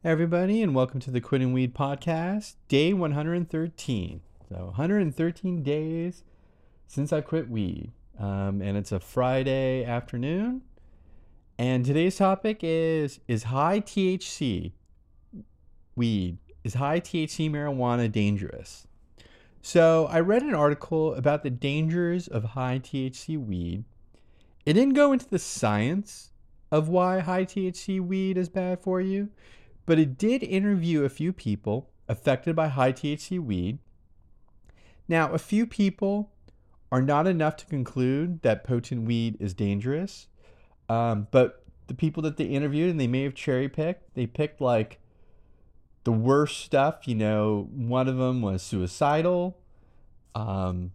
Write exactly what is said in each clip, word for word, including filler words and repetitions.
Hey everybody, and welcome to the Quitting Weed Podcast, day one hundred thirteen. So, one hundred thirteen days since I quit weed. Um, and it's a Friday afternoon. And today's topic is Is high T H C weed, is high T H C marijuana dangerous? So, I read an article about the dangers of high T H C weed. It didn't go into the science of why high T H C weed is bad for you, but it did interview a few people affected by high T H C weed. Now, a few people are not enough to conclude that potent weed is dangerous. Um, but the people that they interviewed, and they may have cherry picked, they picked like the worst stuff. You know, one of them was suicidal. Um,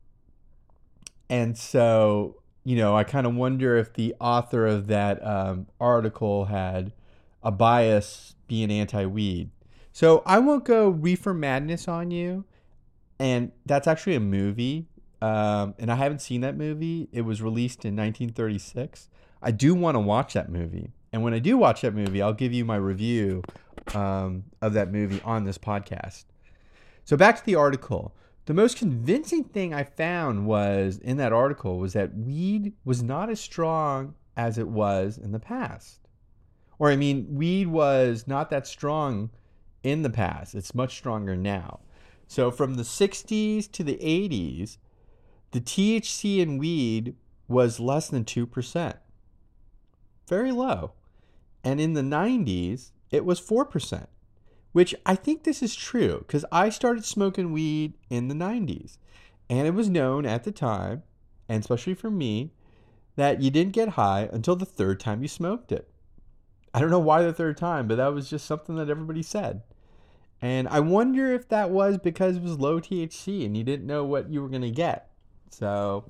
and so, you know, I kind of wonder if the author of that um, article had a bias being anti-weed. So I won't go Reefer Madness on you. And that's actually a movie. Um, and I haven't seen that movie. It was released in nineteen thirty-six. I do want to watch that movie. And when I do watch that movie, I'll give you my review um, of that movie on this podcast. So back to the article. The most convincing thing I found was in that article was that weed was not as strong as it was in the past. Or, I mean, weed was not that strong in the past. It's much stronger now. So from the sixties to the eighties, the T H C in weed was less than two percent. Very low. And in the nineties, it was four percent, which I think this is true because I started smoking weed in the nineties. And it was known at the time, and especially for me, that you didn't get high until the third time you smoked it. I don't know why the third time, but that was just something that everybody said. And I wonder if that was because it was low T H C and you didn't know what you were going to get. So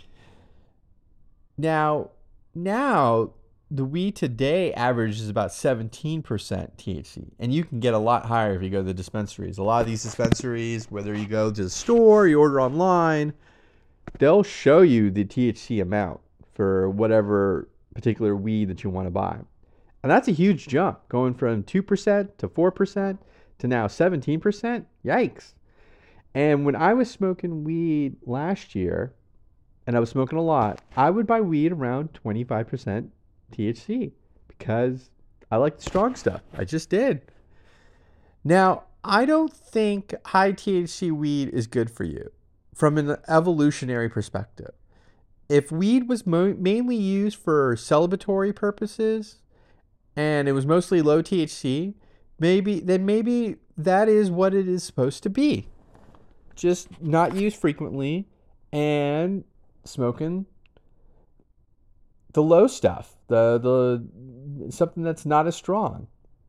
now, now the weed today averages about seventeen percent T H C. And you can get a lot higher if you go to the dispensaries. A lot of these dispensaries, whether you go to the store, you order online, they'll show you the T H C amount for whatever particular weed that you want to buy. And that's a huge jump, going from two percent to four percent to now seventeen percent. Yikes. And when I was smoking weed last year, and I was smoking a lot, I would buy weed around twenty-five percent T H C because I like the strong stuff. I just did. Now, I don't think high T H C weed is good for you from an evolutionary perspective. If weed was mo- mainly used for celebratory purposes, and it was mostly low T H C, maybe then maybe that is what it is supposed to be. Just not used frequently and smoking the low stuff, the the something that's not as strong.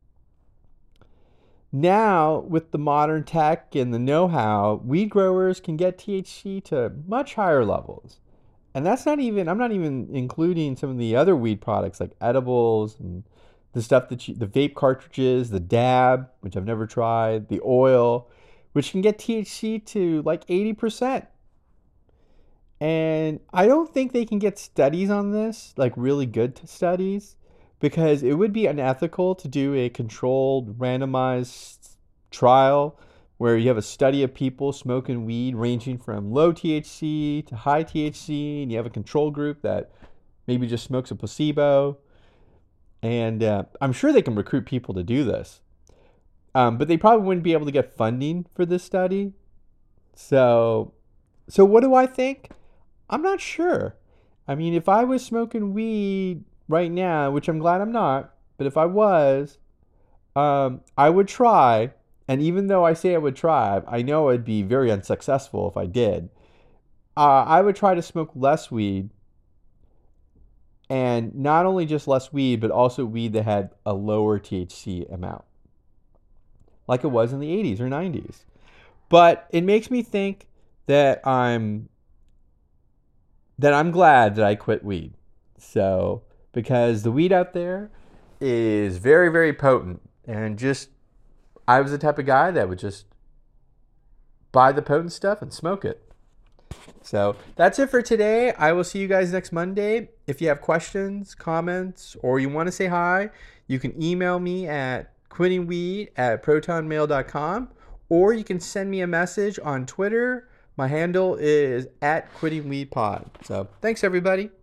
Now, with the modern tech and the know-how, weed growers can get T H C to much higher levels. And that's not even, I'm not even including some of the other weed products like edibles and the stuff that you, the vape cartridges, the dab, which I've never tried, the oil, which can get T H C to like eighty percent. And I don't think they can get studies on this, like really good studies, because it would be unethical to do a controlled, randomized trial where you have a study of people smoking weed ranging from low T H C to high T H C, and you have a control group that maybe just smokes a placebo. And uh, I'm sure they can recruit people to do this. Um, but they probably wouldn't be able to get funding for this study. So, so what do I think? I'm not sure. I mean, if I was smoking weed right now, which I'm glad I'm not, but if I was, um, I would try. And even though I say I would try, I know I'd be very unsuccessful if I did. Uh, I would try to smoke less weed. And not only just less weed, but also weed that had a lower T H C amount, like it was in the eighties or nineties. But it makes me think that I'm that I'm glad that I quit weed. So, because the weed out there is very, very potent. And just, I was the type of guy that would just buy the potent stuff and smoke it. So that's it for today. I will see you guys next Monday. If you have questions, comments, or you want to say hi, you can email me at quittingweed at protonmail dot com, or you can send me a message on Twitter. My handle is at quittingweedpod. So thanks, everybody.